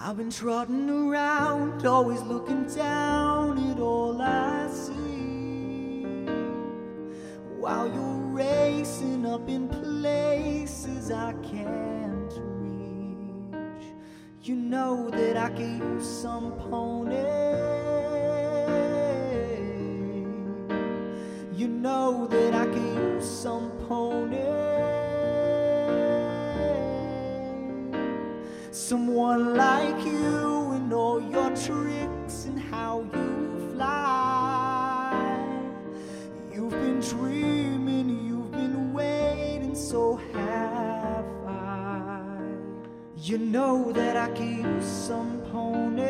I've been trotting around, always looking down at all I see, while you're racing up in places I can't reach. You know that I could use some pony. You know that I could use some pony. Someone like you and all your tricks and how you fly. You've been dreaming, you've been waiting, so have I. You know that I could use some pony.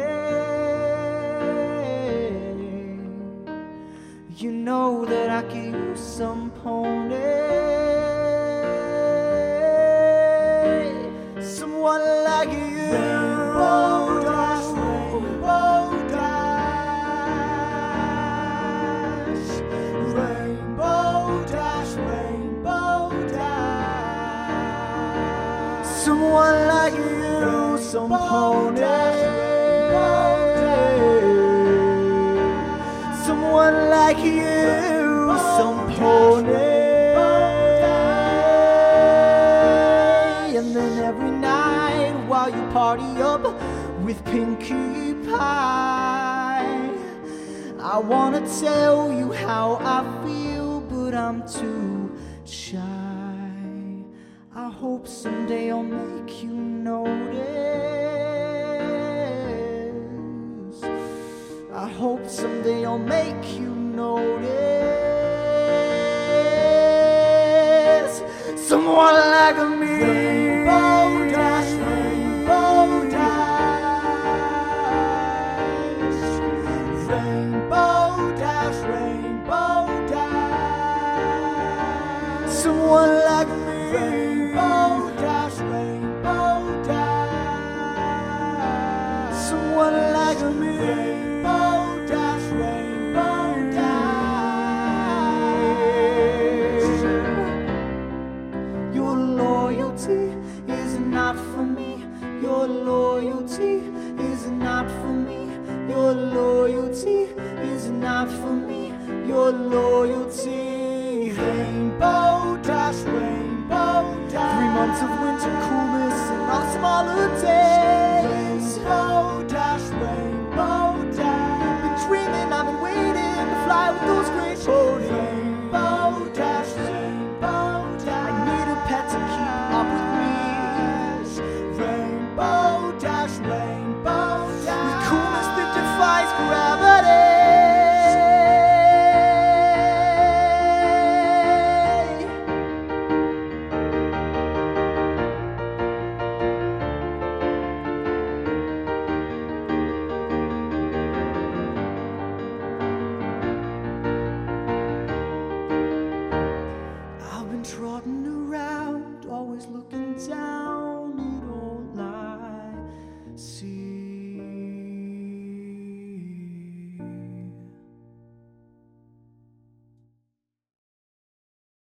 You know that I could use some pony. Someone like you. Rainbow dash, rainbow dash. Rainbow dash, rainbow dash. Someone like you, some pony. Someone like you, some pony. And then every night while you party up with Pinkie Pie, I wanna tell you how I feel, but I'm too shy. I hope someday I'll make you notice. I hope someday I'll make you notice. Someone like me. Rainbow dash, rainbow dash. Rainbow dash, rainbow dash. Someone like me. Rainbow dash, rainbow dash. Someone like me. Rainbow dash, rainbow dash. Your loyalty is not for me. Your loyalty is not for me. Your loyalty is not for me. Your loyalty. Rainbow dash, rainbow dash. 3 months of winter coolness and awesome holidays. Rainbow dash, rainbow dash. I've been dreaming, I've been waiting to fly with those great ponies. Rainbow dash, rainbow dash. I need a pet to keep up with me. Rainbow dash, rainbow dash. With coolness that defies gravity. I've been trotting around, always looking down